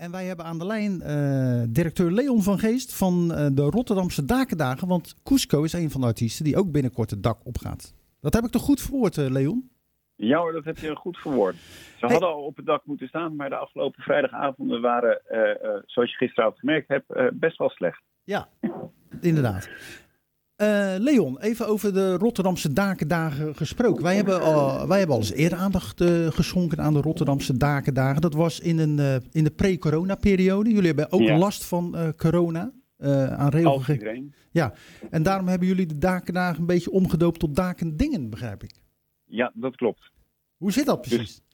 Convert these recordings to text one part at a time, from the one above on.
en wij hebben aan de lijn directeur Leon van Geest van de Rotterdamse Dakendagen. Want Cusco is een van de artiesten die ook binnenkort het dak opgaat. Dat heb ik toch goed verwoord, Leon? Ja hoor, dat heb je goed verwoord. Ze hadden al op het dak moeten staan, maar de afgelopen vrijdagavonden waren, zoals je gisteravond gemerkt hebt, best wel slecht. Ja, inderdaad. Leon, even over de Rotterdamse Dakendagen gesproken. Wij hebben al eens eerder aandacht geschonken aan de Rotterdamse Dakendagen. Dat was in de pre-corona-periode. Jullie hebben ook last van corona aan regelgeving. Ja, en daarom hebben jullie de Dakendagen een beetje omgedoopt tot Dakendingen, begrijp ik. Ja, dat klopt. Hoe zit dat precies? Dus,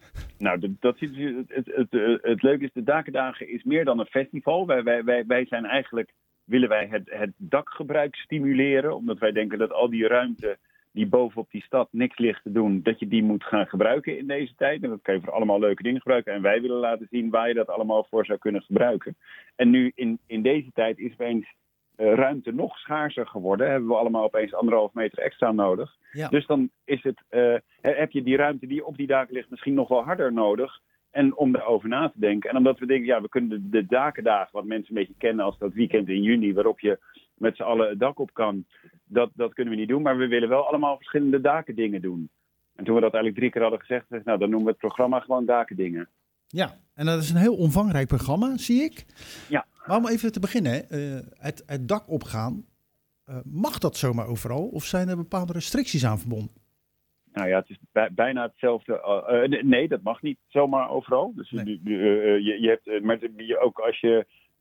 het leuke is, de Dakendagen is meer dan een festival. Wij zijn eigenlijk... willen wij het dakgebruik stimuleren. Omdat wij denken dat al die ruimte die bovenop die stad niks ligt te doen, dat je die moet gaan gebruiken in deze tijd. En dat kan je voor allemaal leuke dingen gebruiken. En wij willen laten zien waar je dat allemaal voor zou kunnen gebruiken. En nu in deze tijd is opeens ruimte nog schaarser geworden. Hebben we allemaal opeens 1,5 meter extra nodig. Ja. Dus dan is het, heb je die ruimte die op die daken ligt misschien nog wel harder nodig. En om daarover na te denken. En omdat we denken, ja, we kunnen de Dakendagen, wat mensen een beetje kennen als dat weekend in juni, waarop je met z'n allen het dak op kan, dat kunnen we niet doen. Maar we willen wel allemaal verschillende dakendingen doen. En toen we dat eigenlijk 3 keer hadden gezegd, nou, dan noemen we het programma gewoon Dakendingen. Ja, en dat is een heel omvangrijk programma, zie ik. Ja. Maar om even te beginnen, het dak opgaan, mag dat zomaar overal? Of zijn er bepaalde restricties aan verbonden? Nou ja, het is bijna hetzelfde. Nee, dat mag niet zomaar overal. Dus nee. Je hebt, maar ook als je,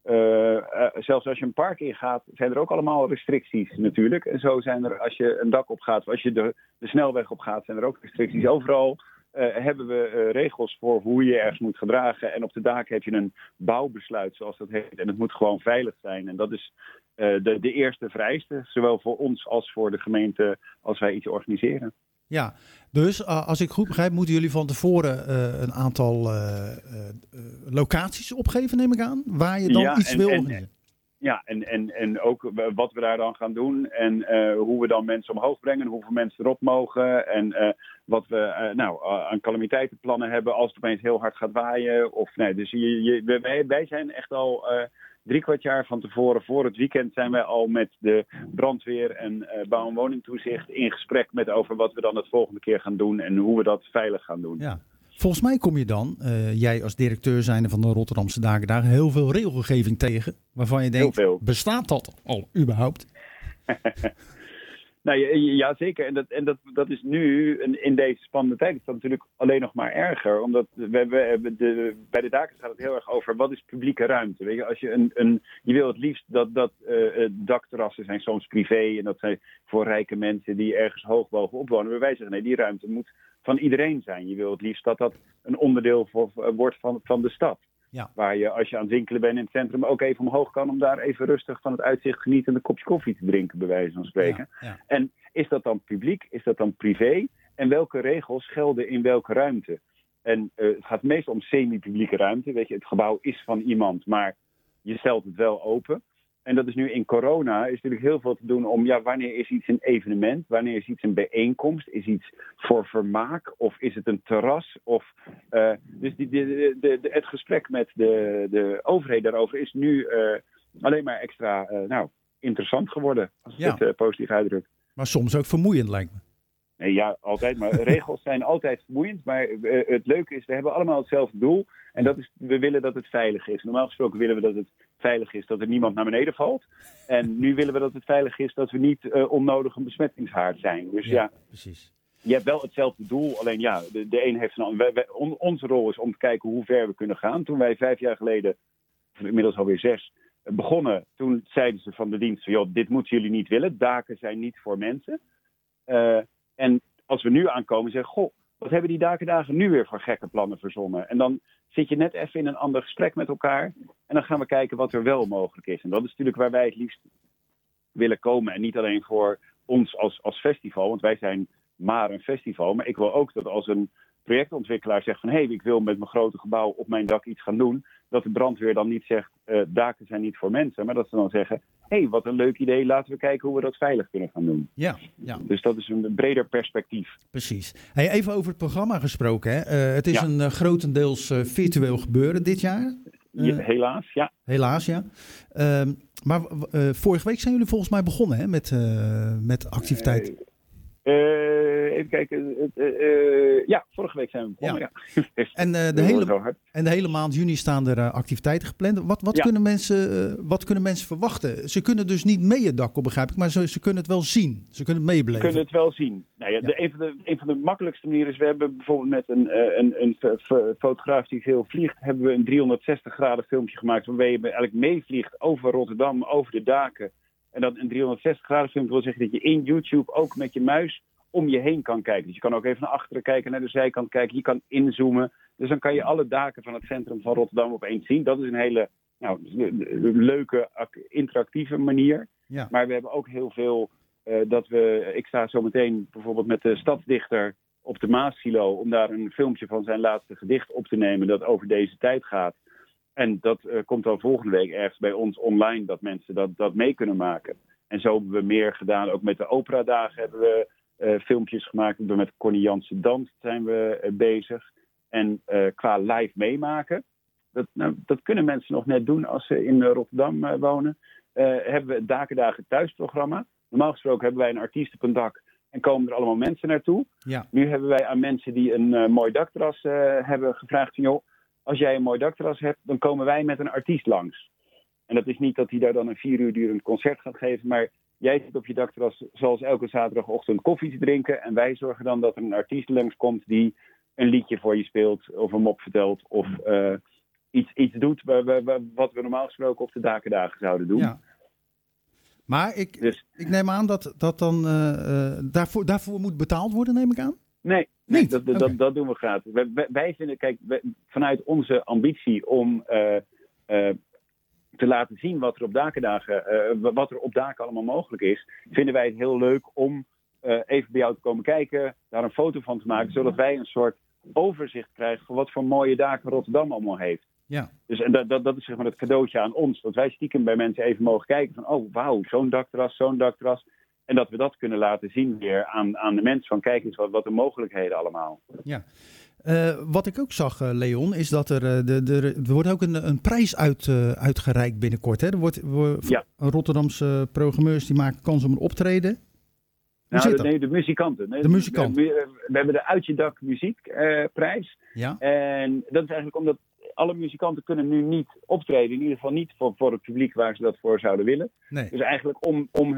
zelfs als je een park ingaat, zijn er ook allemaal restricties natuurlijk. En zo zijn er, als je een dak opgaat, of als je de snelweg opgaat, zijn er ook restricties. Overal hebben we regels voor hoe je ergens moet gedragen. En op de daken heb je een bouwbesluit, zoals dat heet. En het moet gewoon veilig zijn. En dat is de eerste vereiste, zowel voor ons als voor de gemeente, als wij iets organiseren. Ja, dus als ik goed begrijp, moeten jullie van tevoren een aantal locaties opgeven, neem ik aan, waar je dan iets wil organiseren. Ja, en ook wat we daar dan gaan doen en hoe we dan mensen omhoog brengen, hoeveel mensen erop mogen en wat we aan calamiteitenplannen hebben als het opeens heel hard gaat waaien. Of, nee, dus wij zijn echt al 3/4 jaar van tevoren, voor het weekend, zijn wij al met de brandweer en bouw- en woningtoezicht in gesprek met over wat we dan het volgende keer gaan doen en hoe we dat veilig gaan doen. Ja. Volgens mij kom je dan, jij als directeur zijnde van de Rotterdamse Dakendagen, heel veel regelgeving tegen, waarvan je denkt, bestaat dat al überhaupt? Nou ja, zeker. En dat is nu, in deze spannende tijd, is dat natuurlijk alleen nog maar erger. Omdat bij de daken gaat het heel erg over, wat is publieke ruimte? Weet je, als je je wil het liefst dat dakterrassen zijn soms privé en dat zijn voor rijke mensen die ergens hoog bovenop wonen. Maar wij zeggen, nee, die ruimte moet van iedereen zijn. Je wil het liefst dat een onderdeel wordt van de stad. Ja. Waar je, als je aan het winkelen bent in het centrum, ook even omhoog kan om daar even rustig van het uitzicht genieten en een kopje koffie te drinken, bij wijze van spreken. Ja, ja. En is dat dan publiek? Is dat dan privé? En welke regels gelden in welke ruimte? En het gaat meestal om semi-publieke ruimte. Weet je, het gebouw is van iemand, maar je stelt het wel open. En dat is nu in corona, is natuurlijk heel veel te doen om, wanneer is iets een evenement? Wanneer is iets een bijeenkomst? Is iets voor vermaak? Of is het een terras? Dus het gesprek met de overheid daarover is nu alleen maar extra interessant geworden, als ik het positief uitdruk. Maar soms ook vermoeiend, lijkt me. Nee, ja, altijd. Maar regels zijn altijd vermoeiend. Maar het leuke is, we hebben allemaal hetzelfde doel. En dat is, we willen dat het veilig is. Normaal gesproken willen we dat het veilig is dat er niemand naar beneden valt. En nu willen we dat het veilig is dat we niet onnodig een besmettingshaard zijn. Dus ja, precies. Je hebt wel hetzelfde doel. Alleen de een heeft onze rol is om te kijken hoe ver we kunnen gaan. Toen wij 5 jaar geleden, inmiddels alweer 6, begonnen. Toen zeiden ze van de dienst, joh, dit moeten jullie niet willen. Daken zijn niet voor mensen. En als we nu aankomen, zeggen, goh, wat hebben die dakendagen nu weer voor gekke plannen verzonnen? En dan zit je net even in een ander gesprek met elkaar. En dan gaan we kijken wat er wel mogelijk is. En dat is natuurlijk waar wij het liefst willen komen. En niet alleen voor ons als festival, want wij zijn maar een festival. Maar ik wil ook dat als een projectontwikkelaar zegt van, ik wil met mijn grote gebouw op mijn dak iets gaan doen, dat de brandweer dan niet zegt, daken zijn niet voor mensen. Maar dat ze dan zeggen, wat een leuk idee, laten we kijken hoe we dat veilig kunnen gaan doen. Ja. Dus dat is een breder perspectief. Precies. Even over het programma gesproken. Hè? Het is een grotendeels virtueel gebeuren dit jaar. Helaas, ja. Helaas, ja. Maar vorige week zijn jullie volgens mij begonnen hè, met activiteit. Even kijken. Vorige week zijn we begonnen. Ja. En de hele maand juni staan er activiteiten gepland. Wat kunnen mensen verwachten? Ze kunnen dus niet mee het dak op, begrijp ik, maar ze kunnen het wel zien. Ze kunnen het meebeleven. Ze kunnen het wel zien. Nou ja, een van de makkelijkste manieren is, we hebben bijvoorbeeld met een fotograaf die veel vliegt, hebben we een 360 graden filmpje gemaakt waarbij je eigenlijk meevliegt over Rotterdam, over de daken. En dat een 360 graden filmpje wil zeggen dat je in YouTube ook met je muis om je heen kan kijken. Dus je kan ook even naar achteren kijken, naar de zijkant kijken. Je kan inzoomen. Dus dan kan je alle daken van het centrum van Rotterdam opeens zien. Dat is een hele leuke, interactieve manier. Ja. Maar we hebben ook heel veel ik sta zo meteen bijvoorbeeld met de stadsdichter op de Maassilo om daar een filmpje van zijn laatste gedicht op te nemen dat over deze tijd gaat. En dat komt dan volgende week ergens bij ons online, dat mensen dat mee kunnen maken. En zo hebben we meer gedaan. Ook met de operadagen hebben we filmpjes gemaakt. Met Connie Jansen Dans zijn we bezig. En qua live meemaken, dat kunnen mensen nog net doen als ze in Rotterdam wonen. Hebben we het Dakendagen thuisprogramma. Normaal gesproken hebben wij een artiest op een dak en komen er allemaal mensen naartoe. Ja. Nu hebben wij aan mensen die een mooi dakterras hebben gevraagd van joh, als jij een mooi dakterras hebt, dan komen wij met een artiest langs. En dat is niet dat hij daar dan een 4 uur durend concert gaat geven, maar jij zit op je dakterras zoals elke zaterdagochtend koffie te drinken en wij zorgen dan dat er een artiest langskomt die een liedje voor je speelt of een mop vertelt of iets doet wat we normaal gesproken op de Dakendagen zouden doen. Ja. Maar ik neem aan dat dan daarvoor moet betaald worden, neem ik aan? Nee, dat doen we gratis. Wij vinden, kijk, vanuit onze ambitie om te laten zien wat er op Dakendagen, wat er op daken allemaal mogelijk is, vinden wij het heel leuk om even bij jou te komen kijken, daar een foto van te maken, zodat wij een soort overzicht krijgen van wat voor mooie daken Rotterdam allemaal heeft. Ja. Dus dat is zeg maar het cadeautje aan ons. Dat wij stiekem bij mensen even mogen kijken van oh wauw, zo'n dakterras. En dat we dat kunnen laten zien weer aan de mensen van kijk eens wat de mogelijkheden allemaal. Ja. Wat ik ook zag, Leon, is dat er wordt ook een prijs uitgereikt binnenkort. Hè? Rotterdamse programmeurs die maken kans om een optreden. De muzikanten. De muzikanten. We hebben de Uit je Dak muziekprijs. Ja. En dat is eigenlijk omdat alle muzikanten kunnen nu niet optreden. In ieder geval niet voor het publiek waar ze dat voor zouden willen. Nee. Dus eigenlijk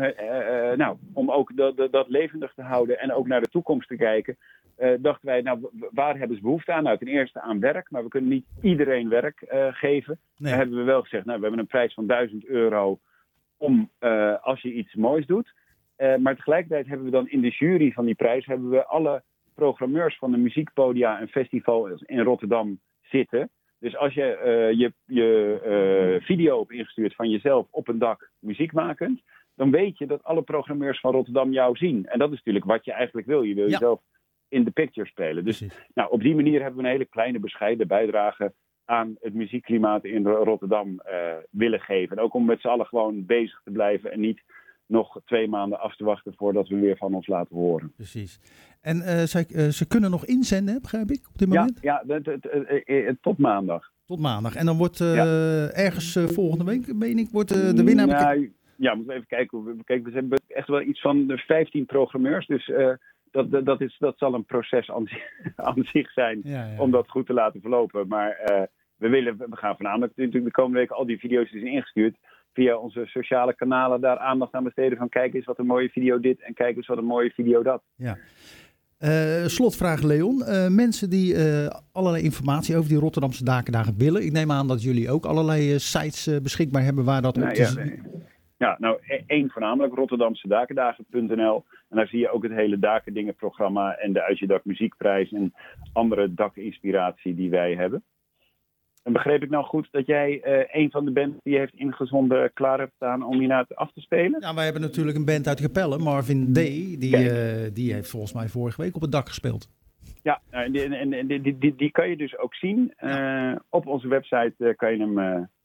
om ook dat levendig te houden en ook naar de toekomst te kijken, dachten wij, waar hebben ze behoefte aan? Nou, ten eerste aan werk, maar we kunnen niet iedereen werk geven. Nee. Daar hebben we wel gezegd, we hebben een prijs van €1000 om als je iets moois doet. Maar tegelijkertijd hebben we dan in de jury van die prijs hebben we alle programmeurs van de muziekpodia en festivals in Rotterdam zitten. Dus als je video hebt ingestuurd van jezelf op een dak muziek makend, dan weet je dat alle programmeurs van Rotterdam jou zien. En dat is natuurlijk wat je eigenlijk wil. Je wil jezelf in de picture spelen. Dus op die manier hebben we een hele kleine bescheiden bijdrage aan het muziekklimaat in Rotterdam willen geven. En ook om met z'n allen gewoon bezig te blijven en niet nog 2 maanden af te wachten voordat we weer van ons laten horen. Precies. En ze kunnen nog inzenden, begrijp ik, op dit moment? Ja, tot maandag. Tot maandag. En dan wordt ergens volgende week, meen ik, wordt de winnaar... Ja, moeten we even kijken. Kijk, we hebben echt wel iets van 15 programmeurs, dus dat zal een proces aan zich zijn om dat goed te laten verlopen. Maar we gaan voornamelijk natuurlijk de komende weken al die video's die zijn ingestuurd, via onze sociale kanalen daar aandacht aan besteden van kijk eens wat een mooie video dit en kijk eens wat een mooie video dat. Ja. Slotvraag Leon. Mensen die allerlei informatie over die Rotterdamse Dakendagen willen. Ik neem aan dat jullie ook allerlei sites beschikbaar hebben waar dat op te zien. Ja, nou één voornamelijk rotterdamsedakendagen.nl. En daar zie je ook het hele Dakendingen-programma en de Uit je Dak muziekprijs en andere dakinspiratie die wij hebben. En begreep ik nou goed dat jij een van de bands die heeft ingezonden klaar hebt staan om hierna af te spelen? Ja, wij hebben natuurlijk een band uit Capelle, Marvin D. Die heeft volgens mij vorige week op het dak gespeeld. Ja, en die kan je dus ook zien. Op onze website kan je hem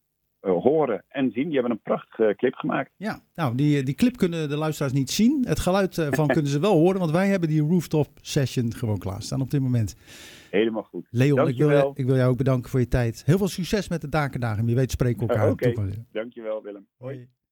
horen en zien. Die hebben een prachtige clip gemaakt. Ja, nou die clip kunnen de luisteraars niet zien. Het geluid van kunnen ze wel horen, want wij hebben die rooftop session gewoon klaarstaan op dit moment. Helemaal goed. Leon, ik wil jou ook bedanken voor je tijd. Heel veel succes met de Dakendagen. Wie weet spreken we elkaar. Oké, dankjewel Willem. Hoi.